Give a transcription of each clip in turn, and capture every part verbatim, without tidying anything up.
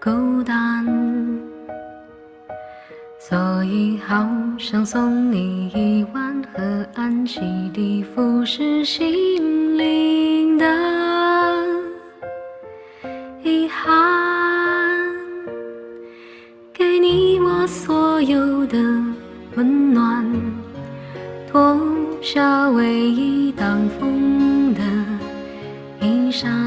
孤单，所以好想送你一碗河岸洗涤腐蚀心灵的遗憾，给你我所有的温暖，脱下唯一挡风的衣衫。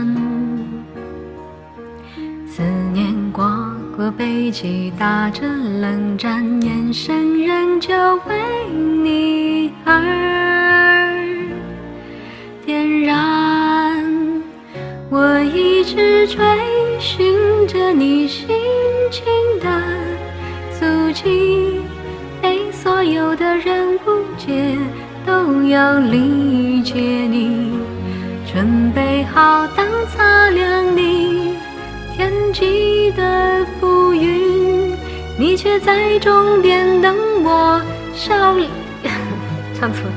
思念刮过背脊，打着冷战，眼神仍旧为你而点燃。我一直追寻着你心情的足迹，被所有的人误解，都要理解你。准备好当擦亮你天际的浮云，你却在终点等我笑里唱错了。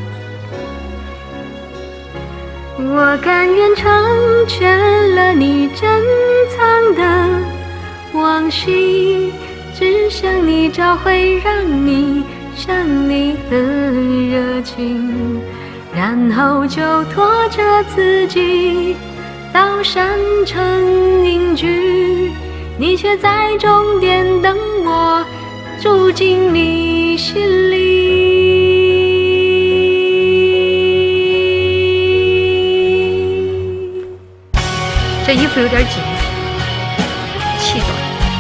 我甘愿成全了你珍藏的往昔，只想你找回让你想你的热情，然后就拖着自己到山城隐居，你却在终点等我住进你心里。这衣服有点紧，气短。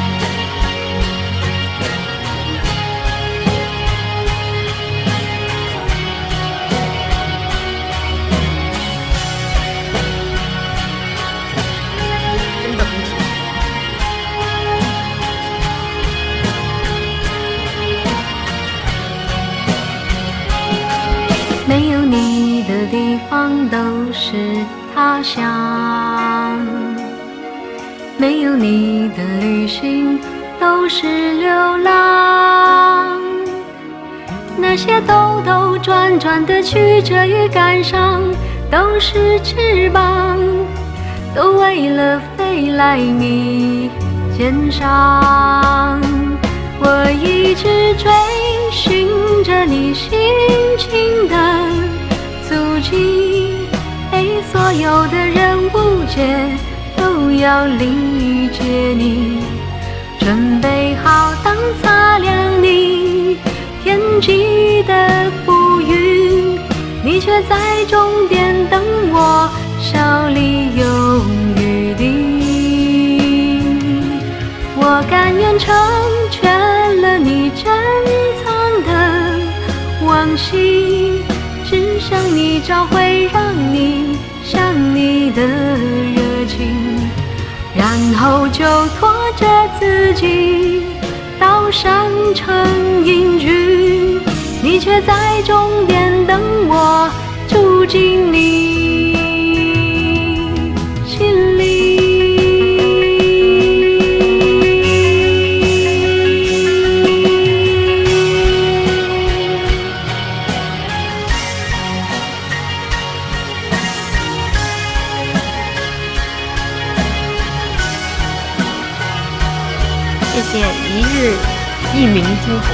没有你的地方都是他乡，没有你的旅行都是流浪。那些兜兜转转的曲折与感伤，都是翅膀，都为了飞来你肩上。我一直追寻着你心情的足迹，被所有的人误解，都要理解你。准备好当擦亮你天际的浮云，你却在终点等我笑里有余地。我甘愿成全了你珍藏的往昔，只想你找回让你想你的热情，然后就拖着自己到山城隐居，你却在终点等我住进你心里。 谢谢一日一鸣惊鸿。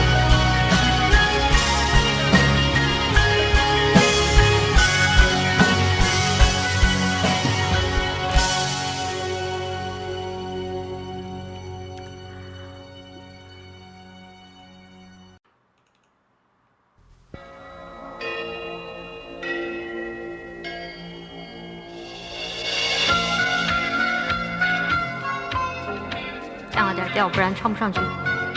降了点调，不然唱不上去。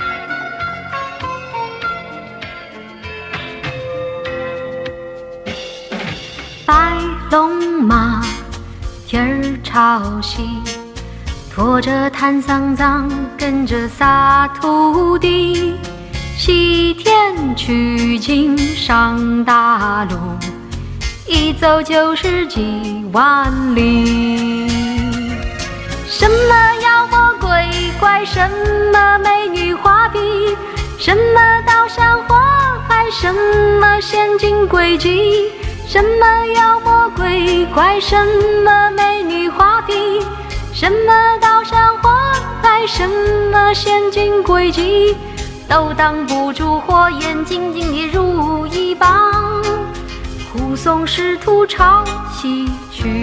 白龙马，天儿朝西，拖着炭桑桑，跟着撒土地。西天取经上大路，一走就是几万里。什么妖魔鬼怪，什么美女画皮，什么刀山火海，什么陷阱诡计，什么妖魔鬼怪，什么美女画皮，什么刀山火海，什么么陷进轨迹，都挡不住火焰紧紧跌入一帮。护送师徒朝西去，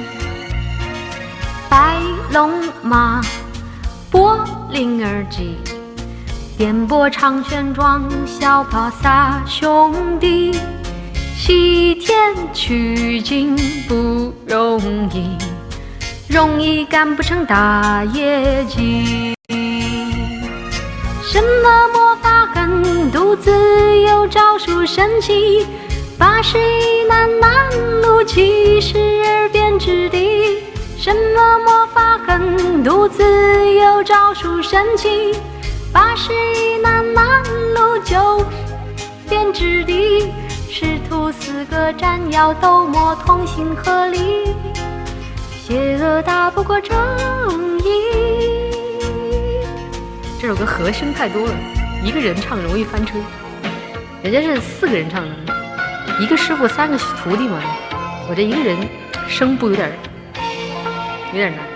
白龙马柏林而击，颠簸长旋装小跑撒兄弟，西天取经不容易，容易干不成大业绩。什么魔法狠毒自有招数神奇，八十一难难路七十二变之地。什么魔法狠毒自有招数神奇，八十一难难路九变之地。师徒四个斩妖斗魔同心合力，邪恶打不过正义。这首歌和声太多了，一个人唱容易翻车，人家是四个人唱的，一个师傅三个徒弟嘛，我这一个人声部有点有点难。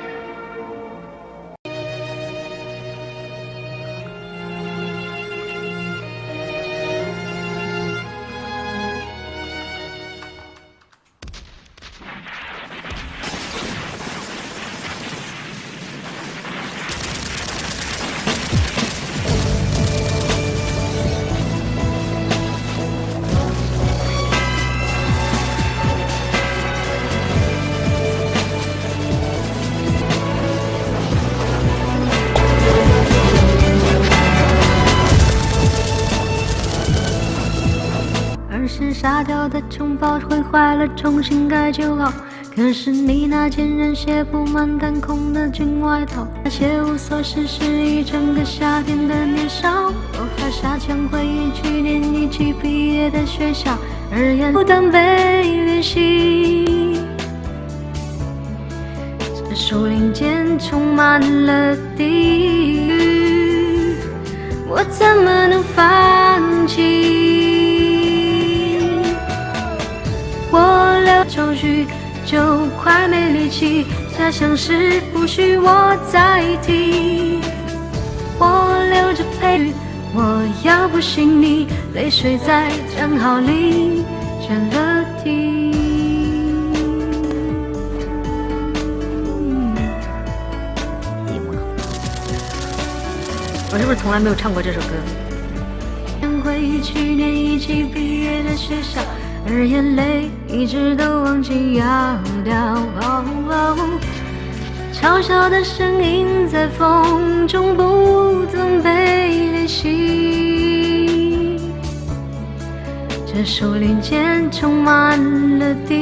是沙雕的城堡毁坏了，重新盖就好。可是你那件人血布满弹孔的军外套，那些无所事事一整个夏天的年少，我还傻强回忆去年一起毕业的学校，而眼不当被练习。这树林间充满了地狱，我怎么能放弃？我留愁绪就快没力气，家乡事不许我再提。我留着陪侣，我要不信你，泪水在账号里卷了地。我是不是从来没有唱过这首歌？回忆去年一起毕业的学校，而眼泪一直都忘记要掉。哦哦，嘲笑的声音在风中不断被练习。这树林间充满了敌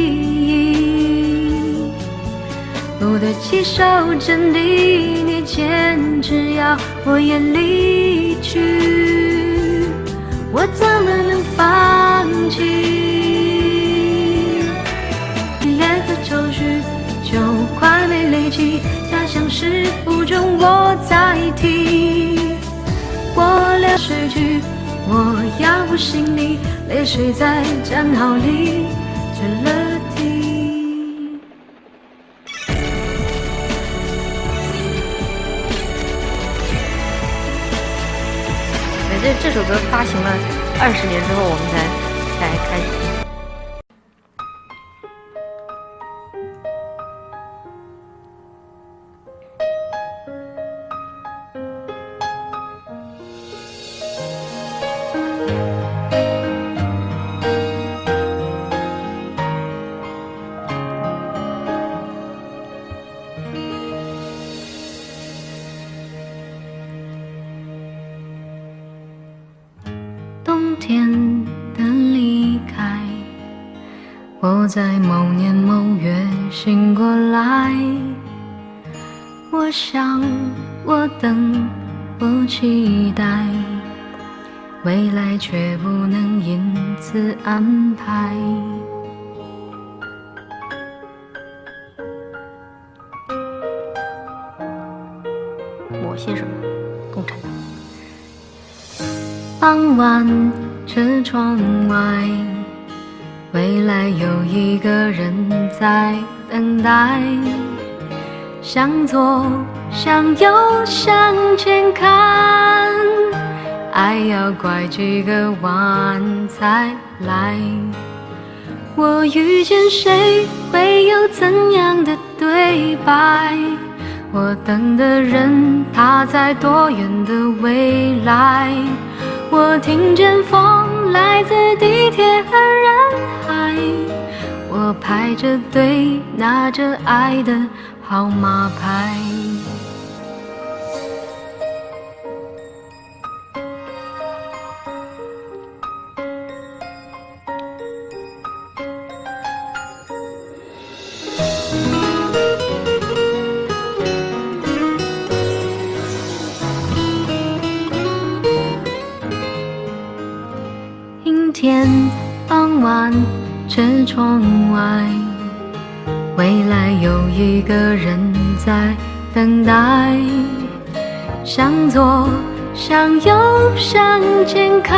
意，不对起手阵地，你坚持要我也离去，我怎么能放弃？烈的愁绪就快没力气，家乡事不准我再提。我流水去，我要不信你，泪水在账号里卷了地。这这首歌发行了二十年之后，我们才才开始。冬天的离开，我在某年某月醒过来，我想，我等，我期待，未来却不能因此安排。我些什么？共产党。傍晚，车窗外，未来有一个人在等待，向左向右向前看，爱要拐几个弯才来。我遇见谁会有怎样的对白？我等的人他在多远的未来？我听见风来自地铁和人海，我排着队拿着爱的号码牌。阴天傍晚，车窗外，未来有一个人在等待。向左向右向前看，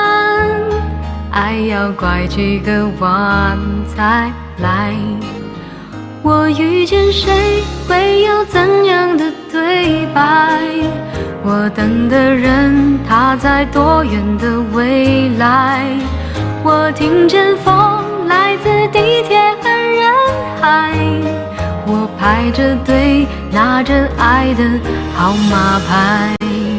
爱要拐几个弯才来。我遇见谁会有怎样的对白？我等的人他在多远的未来？我听见风来自地铁和人海，我排着队拿着爱的号码牌。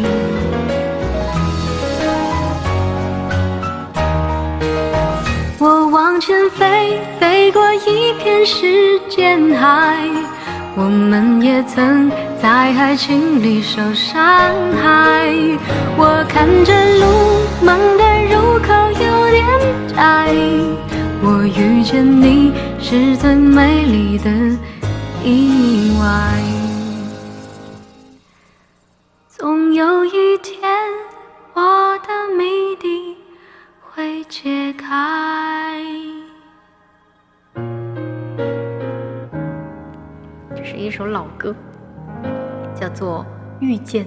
我往前飞，飞过一片时间海，我们也曾在爱情里受伤害。我看着路，梦的入口有点窄，我遇见你是最美丽的意外。总有一天，我的谜底会解开。 这是一首老歌，叫做《遇见》。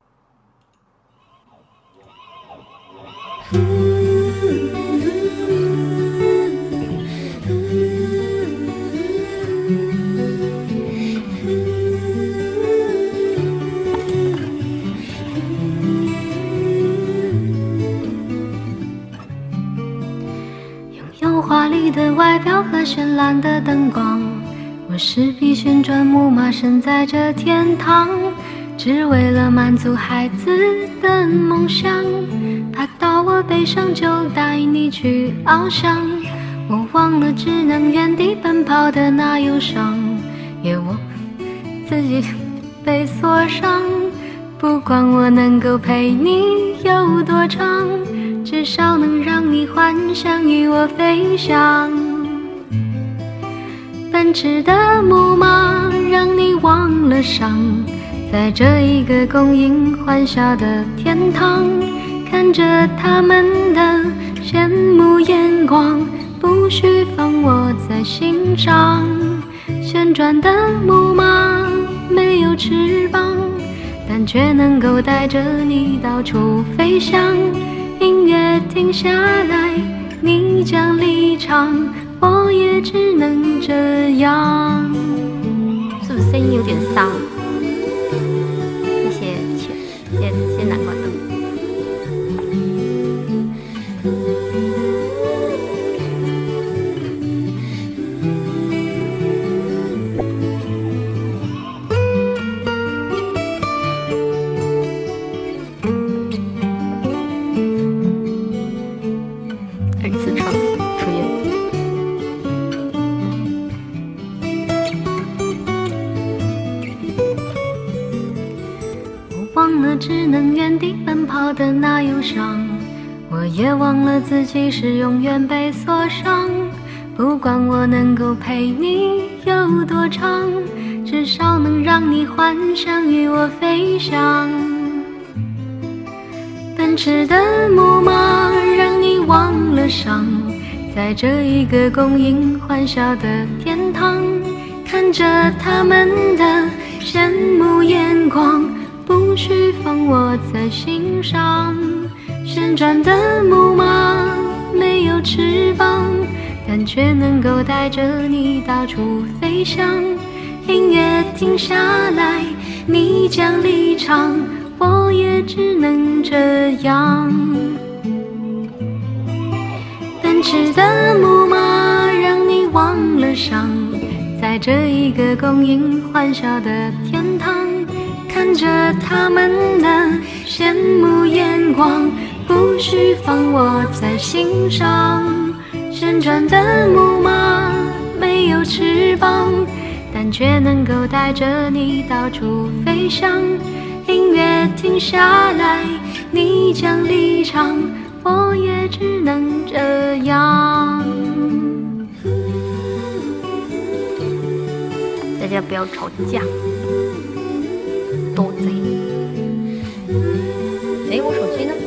拥有华丽的外表和绚烂的灯光，我是匹旋转木马，身在这天堂，只为了满足孩子的梦想。爬到我背上就带你去翱翔，我忘了只能原地奔跑的那忧伤，也忘自己被锁上。不管我能够陪你有多长，至少能让你幻想与我飞翔。奔驰的木马让你忘了伤，在这一个供应欢笑的天堂，看着他们的羡慕眼光，不需放我在心上。旋转的木马没有翅膀，但却能够带着你到处飞翔。音乐停下来，你将离场，我也只能这样。 是不是声音有点沙？谢谢谢谢谢南瓜灯。二次创出现。 忘了只能原地奔跑的那忧伤，我也忘了自己是永远被锁上。不管我能够陪你有多长，至少能让你幻想与我飞翔。奔驰的木马让你忘了伤，在这一个供应欢笑的天堂，看着他们的羡慕眼光，不需放我在心上。旋转的木马没有翅膀，但却能够带着你到处飞翔。音乐停下来， 你将离场，我也只能这样。奔驰的木马让你忘了伤，在这一个供应欢笑的天堂，看着他们的羡慕眼光，不需放我在心上。旋转的木马没有翅膀，但却能够带着你到处飞翔。音乐停下来，你将离场，我也只能这样。大家不要吵架，多贼。哎，我手机呢？